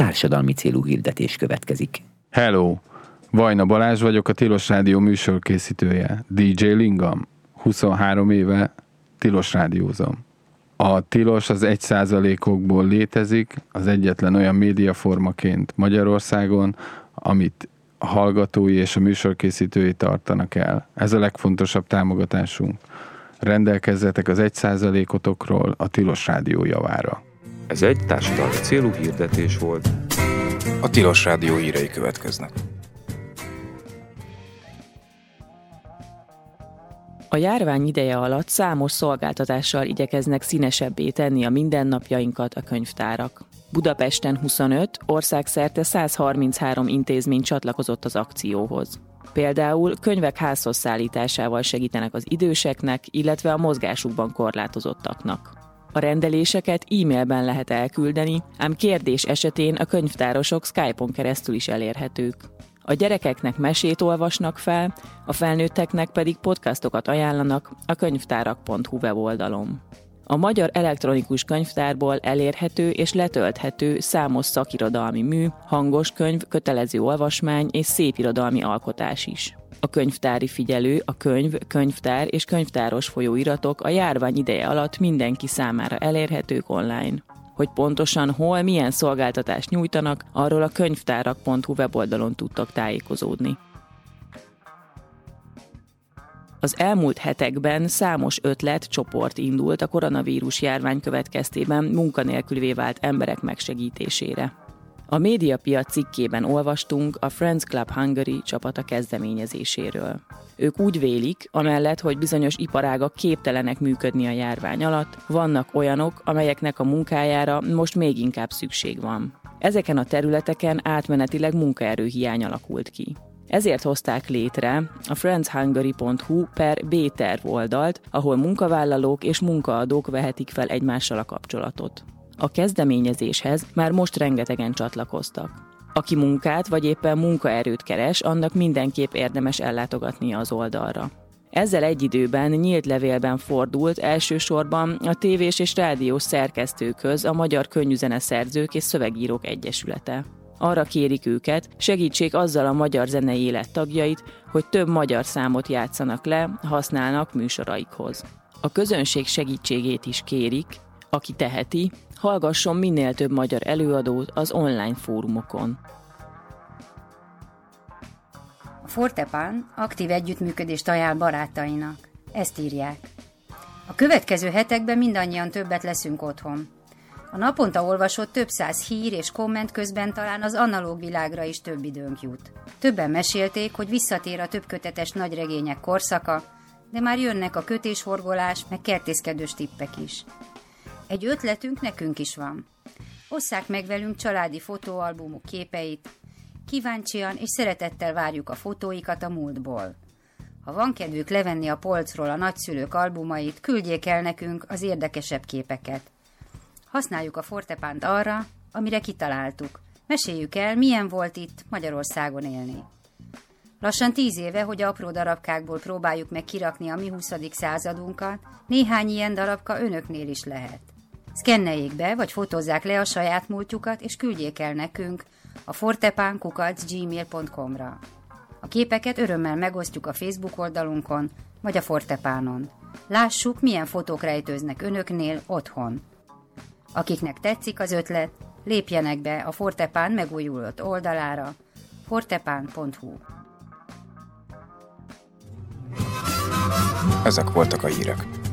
társadalmi célú hirdetés következik. Hello! Vajna Balázs vagyok, a Tilos Rádió műsorkészítője. DJ Lingam. 23 éve Tilos rádiózom. A Tilos az 1%-okból létezik, az egyetlen olyan médiaformaként Magyarországon, amit a hallgatói és a műsorkészítői tartanak el. Ez a legfontosabb támogatásunk. Rendelkezzetek az 1%-otokról a Tilos Rádió javára. Ez egy társadalmi célú hirdetés volt. A Tilos Rádió hírei következnek. A járvány ideje alatt számos szolgáltatással igyekeznek színesebbé tenni a mindennapjainkat a könyvtárak. Budapesten 25, országszerte 133 intézmény csatlakozott az akcióhoz. Például könyvek házhoz szállításával segítenek az időseknek, illetve a mozgásukban korlátozottaknak. A rendeléseket e-mailben lehet elküldeni, ám kérdés esetén a könyvtárosok Skype-on keresztül is elérhetők. A gyerekeknek mesét olvasnak fel, a felnőtteknek pedig podcastokat ajánlanak a könyvtárak.hu weboldalon. A Magyar Elektronikus Könyvtárból elérhető és letölthető számos szakirodalmi mű, hangos könyv, kötelező olvasmány és szépirodalmi alkotás is. A könyvtári figyelő, a könyv, könyvtár és könyvtáros folyóiratok a járvány ideje alatt mindenki számára elérhetők online. Hogy pontosan hol, milyen szolgáltatást nyújtanak, arról a könyvtárak.hu weboldalon tudtak tájékozódni. Az elmúlt hetekben számos ötletcsoport indult a koronavírus járvány következtében munkanélkülivé vált emberek megsegítésére. A Médiapiac cikkében olvastunk a Friends Club Hungary csapata kezdeményezéséről. Ők úgy vélik, amellett, hogy bizonyos iparágak képtelenek működni a járvány alatt, vannak olyanok, amelyeknek a munkájára most még inkább szükség van. Ezeken a területeken átmenetileg munkaerőhiány alakult ki. Ezért hozták létre a friendshungary.hu/B-terv oldalt, ahol munkavállalók és munkaadók vehetik fel egymással a kapcsolatot. A kezdeményezéshez már most rengetegen csatlakoztak. Aki munkát vagy éppen munkaerőt keres, annak mindenképp érdemes ellátogatnia az oldalra. Ezzel egy időben nyílt levélben fordult elsősorban a tévés és rádiós szerkesztőkhöz a Magyar Könnyűzeneszerzők és Szövegírók Egyesülete. Arra kérik őket, segítsék azzal a magyar zenei élet tagjait, hogy több magyar számot játszanak le, használnak műsoraikhoz. A közönség segítségét is kérik, aki teheti, hallgasson minél több magyar előadót az online fórumokon. A Fortepan aktív együttműködést ajánl barátainak. Ezt írják. A következő hetekben mindannyian többet leszünk otthon. A naponta olvasott több száz hír és komment közben talán az analóg világra is több időnk jut. Többen mesélték, hogy visszatér a többkötetes nagyregények korszaka, de már jönnek a kötéshorgolás, meg kertészkedős tippek is. Egy ötletünk nekünk is van. Osszák meg velünk családi fotóalbumok képeit, kíváncsian és szeretettel várjuk a fotóikat a múltból. Ha van kedvük levenni a polcról a nagyszülők albumait, küldjék el nekünk az érdekesebb képeket. Használjuk a Fortepánt arra, amire kitaláltuk. Meséljük el, milyen volt itt Magyarországon élni. Lassan 10 éve, hogy apró darabkákból próbáljuk meg kirakni a mi 20. századunkat, néhány ilyen darabka önöknél is lehet. Szkenneljék be, vagy fotózzák le a saját múltjukat, és küldjék el nekünk a fortepán@gmail.com-ra. A képeket örömmel megosztjuk a Facebook oldalunkon, vagy a Fortepánon. Lássuk, milyen fotók rejtőznek önöknél otthon. Akiknek tetszik az ötlet, lépjenek be a Fortepán megújulott oldalára, fortepán.hu. Ezek voltak a hírek.